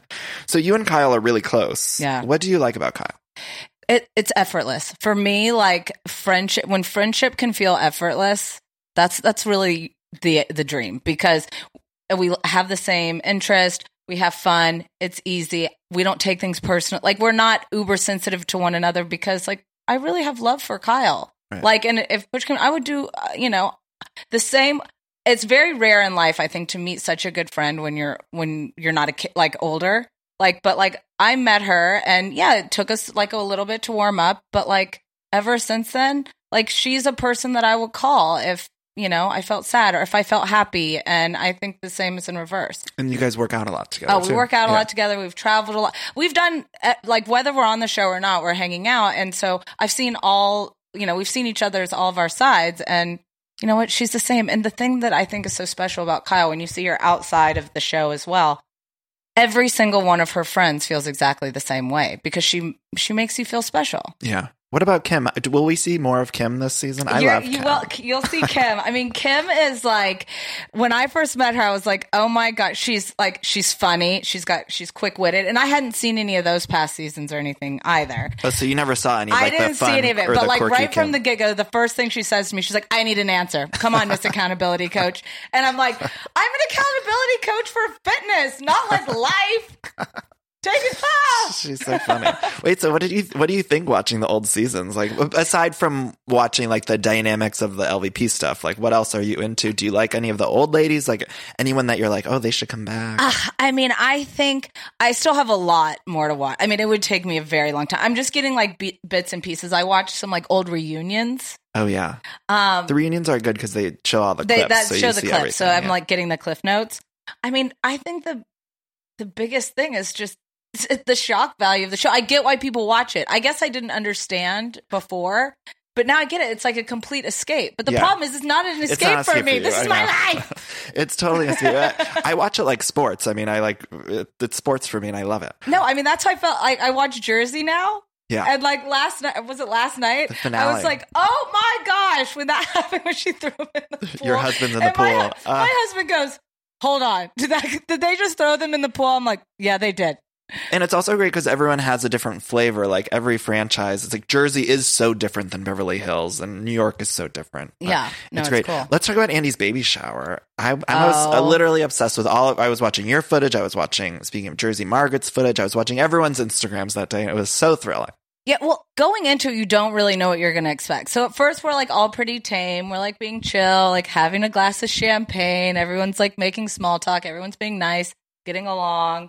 So you and Kyle are really close. Yeah. What do you like about Kyle? It, it's effortless for me. Like friendship, when friendship can feel effortless, that's that's really the the dream because we have the same interest. We have fun. It's easy. We don't take things personal. Like we're not uber sensitive to one another because like I really have love for Kyle. Right. Like, and if push came, I would do, uh, you know, the same. It's very rare in life, I think, to meet such a good friend when you're when you're not a kid, like older. Like, but like I met her, and yeah, it took us like a little bit to warm up. But like ever since then, like she's a person that I would call if, you know, I felt sad or if I felt happy. And I think the same is in reverse. And you guys work out a lot together. Oh, we too. work out a Yeah. lot together. We've traveled a lot. We've done uh, like whether we're on the show or not, we're hanging out. And so I've seen all, you know, we've seen each other's all of our sides. And you know what? She's the same. And the thing that I think is so special about Kyle, when you see her outside of the show as well, every single one of her friends feels exactly the same way because she she makes you feel special. Yeah. What about Kim? Will we see more of Kim this season? I You're- love you Kim. will, you'll see Kim. I mean, Kim is like, when I first met her, I was like, oh my God, she's like, she's funny. She's got, she's quick witted. And I hadn't seen any of those past seasons or anything either. Oh, so you never saw any? I Like, didn't the fun see any of it, or but the like quirky right from Kim? the get-go, the first thing she says to me, she's like, I need an answer. Come on, Miss Accountability Coach. And I'm like, I'm an accountability coach for fitness, not like life. Take it off. She's so funny. Wait, so what did you what do you think watching the old seasons? Like aside from watching like the dynamics of the L V P stuff, like what else are you into? Do you like any of the old ladies? Like anyone that you're like, oh, they should come back? Uh, I mean, I think I still have a lot more to watch. I mean, it would take me a very long time. I'm just getting like b- bits and pieces. I watched some like old reunions. Oh yeah, Um, the reunions are good because they show all the they clips. that so show you the see clips, so everything, I'm yeah. like getting the cliff notes. I mean, I think the the biggest thing is just it's the shock value of the show. I get why people watch it. I guess I didn't understand before, but now I get it. It's like a complete escape. But the Yeah. problem is, it's not an It's escape not an for escape me. for you, This is I my know. life. It's totally a escape. I watch it like sports. I mean, I like it, it's sports for me, and I love it. No, I mean that's how I felt. Like I watch Jersey now. Yeah. And like last night, was it last night? The finale. I was like, oh my gosh, when that happened, when she threw him in the pool. Your husband's in the And my pool. hu- Uh. my husband goes, hold on. Did that? Did they just throw them in the pool? I'm like, yeah, they did. And it's also great because everyone has a different flavor. Like every franchise, it's like Jersey is so different than Beverly Hills, and New York is so different. But Yeah. No, it's it's great. cool. Let's talk about Andy's baby shower. I, I was uh, Oh. literally obsessed with all of. I was watching your footage. I was watching, speaking of Jersey, Margaret's footage. I was watching everyone's Instagrams that day. It was so thrilling. Yeah, well, going into it, you don't really know what you're going to expect. So at first, we're like all pretty tame. We're like being chill, like having a glass of champagne. Everyone's like making small talk. Everyone's being nice, getting along.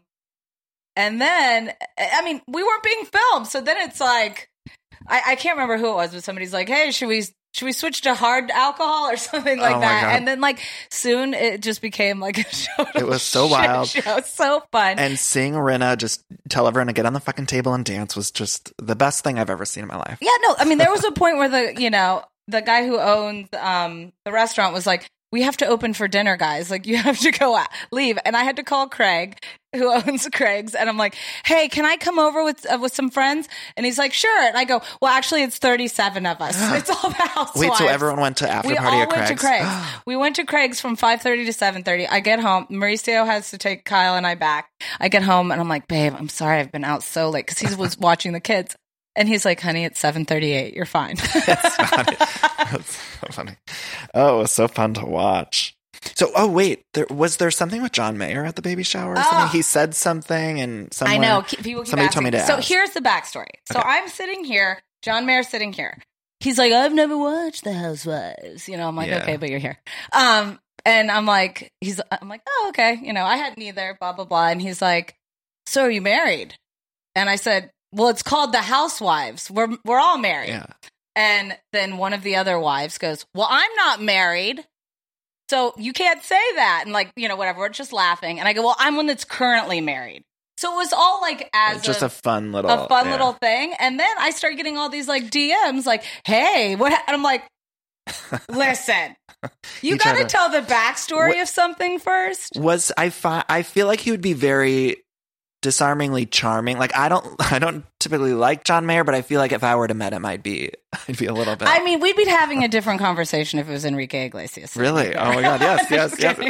And then, I mean, we weren't being filmed. So then it's like, I, I can't remember who it was, but somebody's like, hey, should we should we switch to hard alcohol or something like Oh my that? God. And then like soon it just became like a show. It was so shit wild. Show. So fun. And seeing Rinna just tell everyone to get on the fucking table and dance was just the best thing I've ever seen in my life. Yeah, no, I mean, there was a point where the, you know, the guy who owns um, the restaurant was like, we have to open for dinner, guys. Like, you have to go out, leave. And I had to call Craig, who owns Craig's. And I'm like, hey, can I come over with uh, with some friends? And he's like, sure. And I go, well, actually, it's thirty-seven of us. It's all the housewives. Wait, so everyone went to after we party all at Craig's? went to Craig's. We went to Craig's from five thirty to seven thirty. I get home. Mauricio has to take Kyle and I back. I get home and I'm like, babe, I'm sorry I've been out so late, because he was watching the kids. And he's like, honey, it's seven thirty-eight. You're fine. That's funny. That's so funny. Oh, it was so fun to watch. So, oh, wait, there was there something with John Mayer at the baby shower or something? Oh. He said something and somewhere, I know. People keep somebody asking. told me to So ask. here's the backstory. So Okay. I'm sitting here, John Mayer's sitting here. He's like, I've never watched The Housewives. You know, I'm like, Yeah. okay, but you're here. Um, and I'm like, he's, I'm like, oh, okay. You know, I hadn't either, blah, blah, blah. And he's like, so are you married? And I said, well, it's called The Housewives. We're, we're all married. Yeah. And then one of the other wives goes, well, I'm not married, so you can't say that. And like, you know, whatever, we're just laughing. And I go, well, I'm one that's currently married. So it was all like as Just a, a fun little, a fun yeah. little thing. And then I start getting all these like D Ms like, hey, what? ha-" And I'm like, listen, you, You got to try to- tell the backstory What- of something first. Was I? Fi- I feel like he would be very disarmingly charming. Like I don't, I don't typically like John Mayer, but I feel like if I were to met him, I'd be, I'd be a little bit. I mean, we'd be having a different conversation if it was Enrique Iglesias. Really? Oh my God! Yes, yes, Just yes. kidding.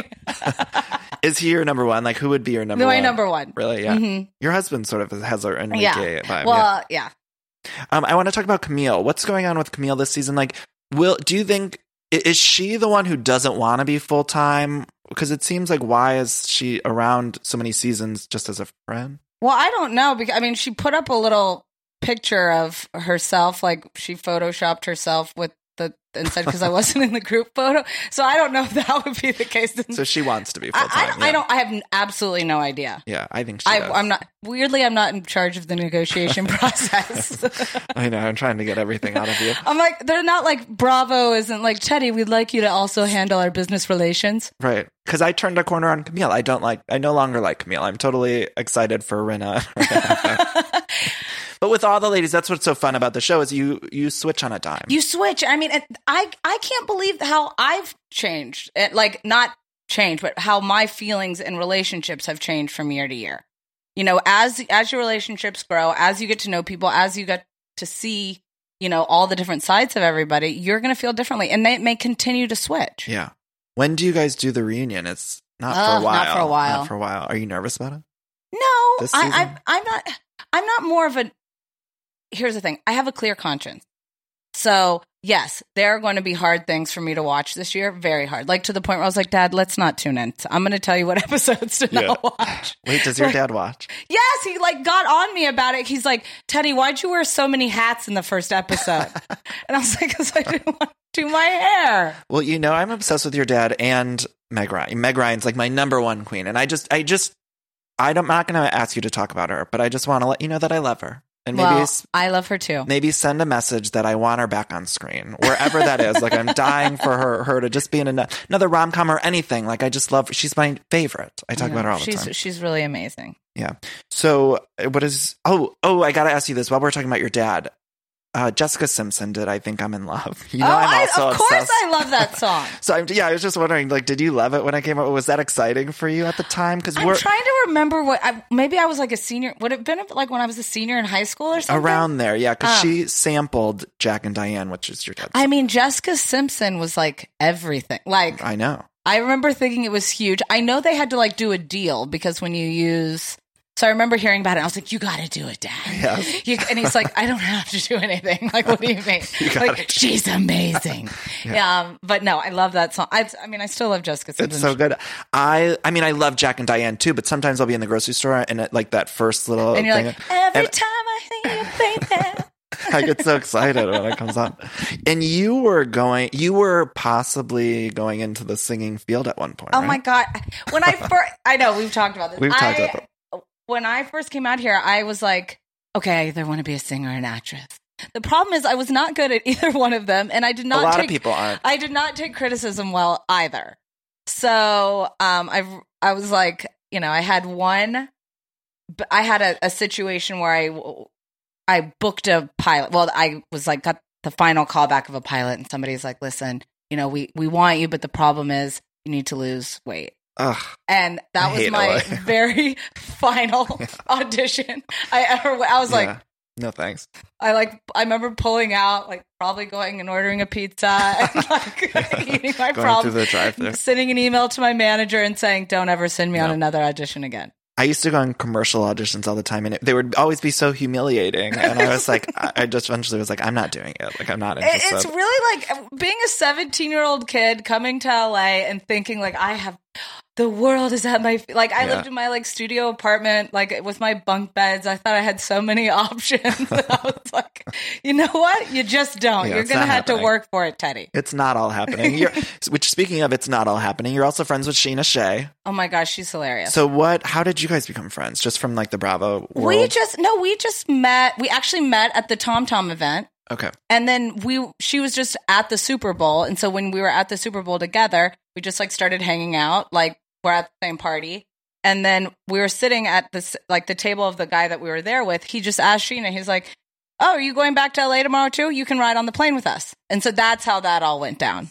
Is he your number one? Like, who would be your number My one? number one. Really? Yeah. Mhm. Your husband sort of has an Enrique Yeah. vibe. Well, yeah. yeah. Um, I want to talk about Camille. What's going on with Camille this season? Like, will do you think i- is she the one who doesn't want to be full time? Because it seems like why is she around so many seasons just as a friend? Well, I don't know, because I mean, she put up a little picture of herself, like she photoshopped herself with the and said because I wasn't in the group photo. So I don't know if that would be the case. So she wants to be full I, I, time. don't, I don't. I have n- absolutely no idea. Yeah, I think she I, does. I'm not. Weirdly, I'm not in charge of the negotiation process. I know. I'm trying to get everything out of you. I'm like, they're not like Bravo isn't like Teddy. We'd like you to also handle our business relations. Right. Because I turned a corner on Camille. I don't like, I no longer like Camille. I'm totally excited for Rinna. But with all the ladies, that's what's so fun about the show is you you switch on a dime. You switch. I mean, I I can't believe how I've changed. It, like not changed, but how my feelings and relationships have changed from year to year. You know, as as your relationships grow, as you get to know people, as you get to see, you know, all the different sides of everybody, you're going to feel differently, and they may continue to switch. Yeah. When do you guys do the reunion? It's not for Ugh, a while. not for a while. Not for a while. Are you nervous about it? No, This I, season? I I'm not. I'm not more of a. Here's the thing. I have a clear conscience. So, yes, there are going to be hard things for me to watch this year. Very hard. Like to the point where I was like, Dad, let's not tune in. I'm going to tell you what episodes to Yeah. not watch. Wait, does your Like- dad watch? Yes, he like got on me about it. He's like, Teddy, why'd you wear so many hats in the first episode? And I was like, because I didn't want to do my hair. Well, you know, I'm obsessed with your dad and Meg Ryan. Meg Ryan's like my number one queen. And I just, I just, I don't, I'm not going to ask you to talk about her, but I just want to let you know that I love her. And maybe Well, s- I love her too. maybe send a message that I want her back on screen, wherever that is. Like I'm dying for her, her to just be in an, another rom com or anything. Like I just love her. She's my favorite. I talk Yeah, about her all the she's, time. She's really amazing. Yeah. So what is? Oh, oh! I gotta ask you this while we're talking about your dad. Uh, Jessica Simpson did I Think I'm in Love? You know, oh, I'm I, also of course obsessed. I love that song. So I'm, yeah, I was just wondering, like, did you love it when I came out? Was that exciting for you at the time? Because I'm we're trying to remember what I, maybe I was like a senior. Would it have been like when I was a senior in high school or something? around there, yeah. Because Um, she sampled Jack and Diane, which is your dad's. I mean, Jessica Simpson was like everything. Like I know. I remember thinking it was huge. I know they had to like do a deal because when you use. So I remember hearing about it. And I was like, "You got to do it, Dad." Yes. You, and he's like, "I don't have to do anything." Like, what do you mean? You gotta like, she's amazing. yeah. Um, but no, I love that song. I, I mean, I still love Jessica Simpson. It's so good. I I mean, I love Jack and Diane too, but sometimes I'll be in the grocery store and it, like that first little And you're thing. like, every and time I see you, baby. I get so excited when it comes on. And you were going, you were possibly going into the singing field at one point. Oh right? my God. When I first, I know we've talked about this. We've talked I- about that. When I first came out here, I was like, okay, I either want to be a singer or an actress. The problem is I was not good at either one of them. And I did not A lot take, of people aren't. I did not take criticism well either. So um, I I was like, you know, I had one, I had a, a situation where I, I booked a pilot. Well, I was like, got the final callback of a pilot and somebody's like, listen, you know, we, we want you, but the problem is you need to lose weight. Ugh, and that I was hate my L A. very final Yeah. audition I ever, I was like, Yeah. No thanks. I like, I remember pulling out, like probably going and ordering a pizza and like eating my Going through problem, the drive-thru. sending an email to my manager and saying, don't ever send me on No. another audition again. I used to go on commercial auditions all the time, and it, they would always be so humiliating. And I was like, I I just eventually was like, I'm not doing it. Like, I'm not It- interested. It's really like being a seventeen year old kid coming to L A and thinking like I have the world is at my feet. Like I Yeah. lived in my like studio apartment, like with my bunk beds. I thought I had so many options. I was like, you know what? You just don't. Yeah, You're it's gonna not have to happening. work for it, Teddy. It's not all happening. You're, which, speaking of, it's not all happening. You're also friends with Sheena Shea. Oh my gosh, she's hilarious. So what? How did you guys become friends? Just from like the Bravo world? we just no, we just met. We actually met at the Tom Tom event. Okay. And then we, she was just at the Super Bowl. And so when we were at the Super Bowl together, we just like started hanging out, like we're at the same party. And then we were sitting at this, like the table of the guy that we were there with. He just asked Sheena, he's like, oh, are you going back to L A tomorrow too? You can ride on the plane with us. And so that's how that all went down.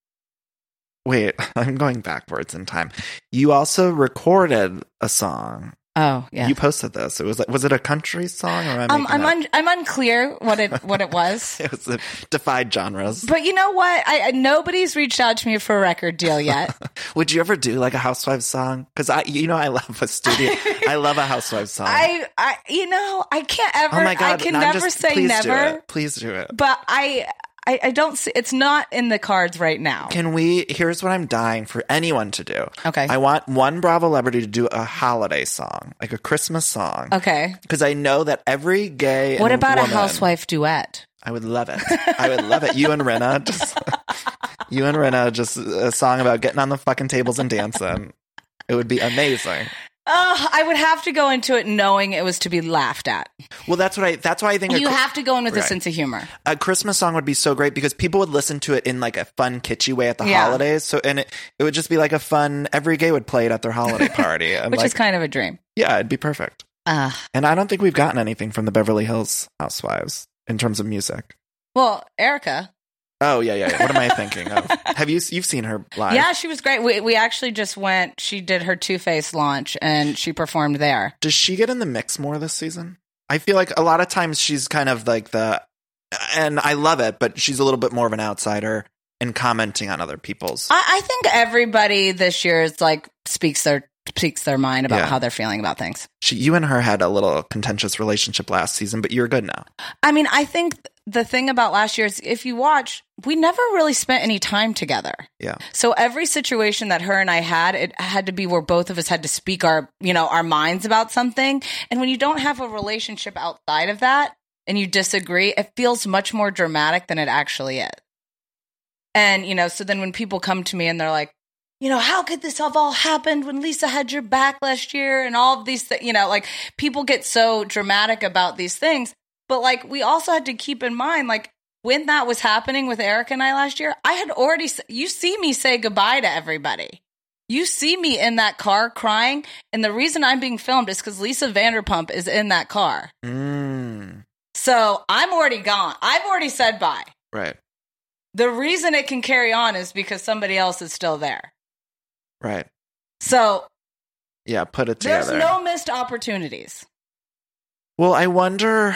Wait, I'm going backwards in time. You also recorded a song. Oh, yeah. You posted this. It was like, was it a country song or am I um, making I'm that- un- I'm unclear what it what it was. It was a defied genres. But you know what? I, I nobody's reached out to me for a record deal yet. Would you ever do like a Housewives song? Because I, you know, I love a studio. I love a Housewives song. I, I, you know, I can't ever. oh my god! I can no, I'm never just- say please never. Do it. Please do it. But I, I, I don't see. It's not in the cards right now. Can we? Here's what I'm dying for anyone to do. Okay. I want one Bravo celebrity to do a holiday song, like a Christmas song. Okay. Because I know that every gay. What and about a woman- housewife duet? I would love it. I would love it. You and Rinna, just you and Rinna, just a song about getting on the fucking tables and dancing. It would be amazing. Uh, I would have to go into it knowing it was to be laughed at. Well, that's what I. That's why I think a You Chri- have to go in with a Right. sense of humor. a Christmas song would be so great because people would listen to it in like a fun, kitschy way at the Yeah. holidays. So, and it, it would just be like a fun. Every gay would play it at their holiday party, and Which like, is kind of a dream. yeah, it'd be perfect. Uh, And I don't think we've gotten anything from the Beverly Hills Housewives in terms of music. well, Erica. Oh yeah, yeah. yeah. What am I thinking of? Have you you've seen her live? Yeah, she was great. We we actually just went. She did her Two Face launch and she performed there. Does she get in the mix more this season? I feel like a lot of times she's kind of like the, and I love it, but she's a little bit more of an outsider and commenting on other people's. I, I think everybody this year is like speaks their speaks their mind about Yeah. how they're feeling about things. She, you and her had a little contentious relationship last season, but you're good now. I mean, I think the thing about last year is if you watch, we never really spent any time together. Yeah. So every situation that her and I had, it had to be where both of us had to speak our, you know, our minds about something. And when you don't have a relationship outside of that and you disagree, it feels much more dramatic than it actually is. And, you know, so then when people come to me and they're like, you know, how could this have all happened when Lisa had your back last year and all of these things, you know, like people get so dramatic about these things. But like, we also had to keep in mind, like when that was happening with Erica and I last year, I had already, s- you see me say goodbye to everybody. You see me in that car crying. And the reason I'm being filmed is because Lisa Vanderpump is in that car. Mm, So I'm already gone. I've already said bye. right. The reason it can carry on is because somebody else is still there. Right. So Yeah. Put it there's together. no missed opportunities. Well, I wonder.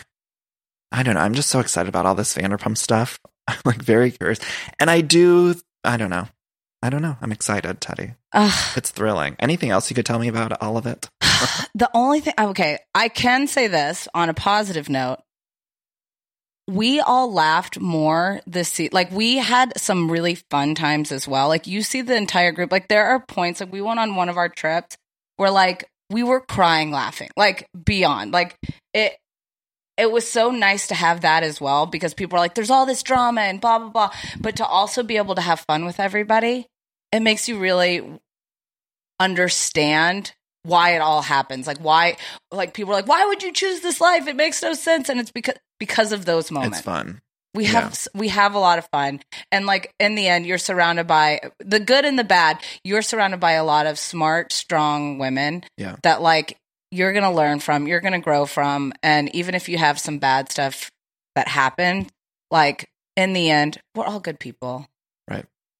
I don't know. I'm just so excited about all this Vanderpump stuff. I'm like very curious. And I do. I don't know. I don't know. I'm excited, Teddy. Ugh. It's thrilling. Anything else you could tell me about all of it? The only thing, okay, I can say this on a positive note. We all laughed more this season. Like, we had some really fun times as well. Like, you see the entire group. Like, there are points, like, we went on one of our trips where, like, we were crying laughing, like, beyond. Like, it, it was so nice to have that as well because people are like, there's all this drama and blah, blah, blah. But to also be able to have fun with everybody, it makes you really understand why it all happens. Like why, like people are like, why would you choose this life? It makes no sense. And it's because, because of those moments. It's fun. We Yeah. have, we have a lot of fun. And like in the end, you're surrounded by the good and the bad. You're surrounded by a lot of smart, strong women Yeah. that like you're going to learn from, you're going to grow from. And even if you have some bad stuff that happened, like in the end, we're all good people.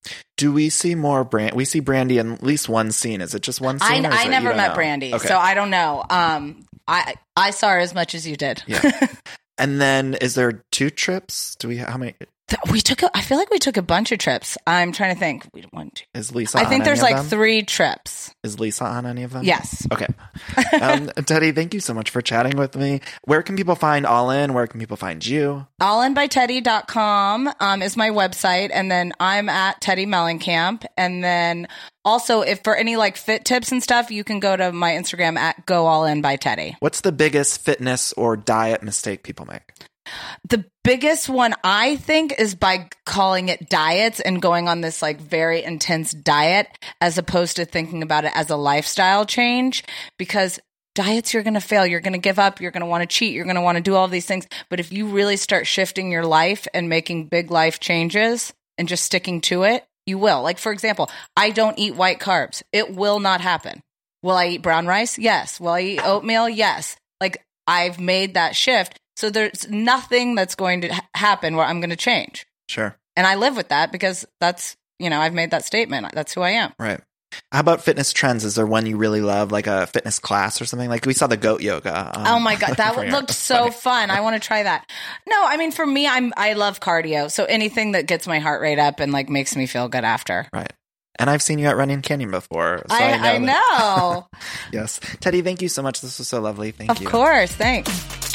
Do we see more Brand? We see Brandy in at least one scene. Is it just one I, scene? or is I it- you never don't met know? Brandy, Okay. so I don't know. Um, I I saw her as much as you did. Yeah. And then is there two trips? Do we, how many? We took. A, I feel like we took a bunch of trips. I'm trying to think. We one, two. Is Lisa I on think there's any of like them? three trips. Is Lisa on any of them? Yes. Okay. Um, Teddy, thank you so much for chatting with me. Where can people find All In? Where can people find you? all in by teddy dot com um, is my website. And then I'm at Teddy Mellencamp. And then also, if for any like fit tips and stuff, you can go to my Instagram at Go All In by Teddy. What's the biggest fitness or diet mistake people make? The biggest one, I think, is by calling it diets and going on this like very intense diet as opposed to thinking about it as a lifestyle change, because diets, you're going to fail. You're going to give up. You're going to want to cheat. You're going to want to do all these things. But if you really start shifting your life and making big life changes and just sticking to it, you will. Like, for example, I don't eat white carbs. It will not happen. Will I eat brown rice? Yes. Will I eat oatmeal? Yes. Like, I've made that shift. So there's nothing that's going to ha- happen where I'm going to change. Sure. And I live with that because that's, you know, I've made that statement. That's who I am. Right. How about fitness trends? Is there one you really love, like a fitness class or something? Like we saw the goat yoga. Um, Oh my God, that for your- looked so funny. fun. I want to try that. No, I mean, for me, I'm, I love cardio. So anything that gets my heart rate up and like makes me feel good after. Right. And I've seen you at Running Canyon before. So I, I, know. I that- know. Yes. Teddy, thank you so much. This was so lovely. Thank Of you. course. Thanks.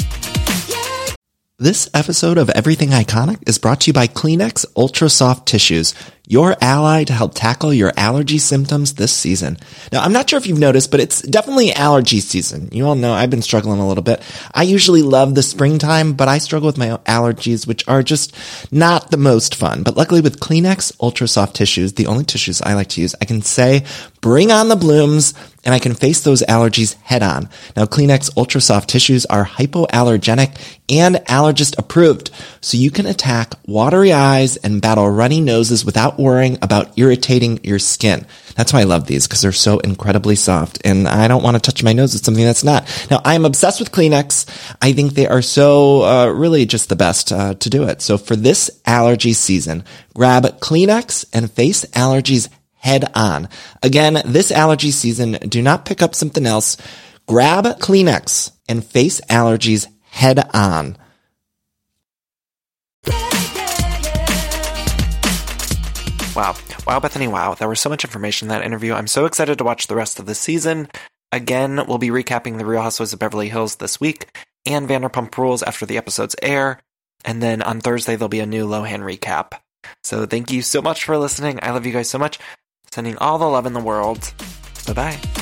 This episode of Everything Iconic is brought to you by Kleenex Ultra Soft Tissues, your ally to help tackle your allergy symptoms this season. Now, I'm not sure if you've noticed, but it's definitely allergy season. You all know I've been struggling a little bit. I usually love the springtime, but I struggle with my allergies, which are just not the most fun. But luckily with Kleenex Ultra Soft Tissues, the only tissues I like to use, I can say, bring on the blooms, and I can face those allergies head on. Now, Kleenex Ultra Soft Tissues are hypoallergenic and allergist approved, so you can attack watery eyes and battle runny noses without worrying about irritating your skin. That's why I love these, because they're so incredibly soft, and I don't want to touch my nose with something that's not. Now, I am obsessed with Kleenex. I think they are so uh, really just the best uh, to do it. So for this allergy season, grab Kleenex and face allergies head on. Again, this allergy season, do not pick up something else. Grab Kleenex and face allergies head on. Wow. Wow, Bethany, wow. There was so much information in that interview. I'm so excited to watch the rest of the season. Again, we'll be recapping The Real Housewives of Beverly Hills this week and Vanderpump Rules after the episodes air. And then on Thursday, there'll be a new Lohan recap. So thank you so much for listening. I love you guys so much. Sending all the love in the world. Bye-bye.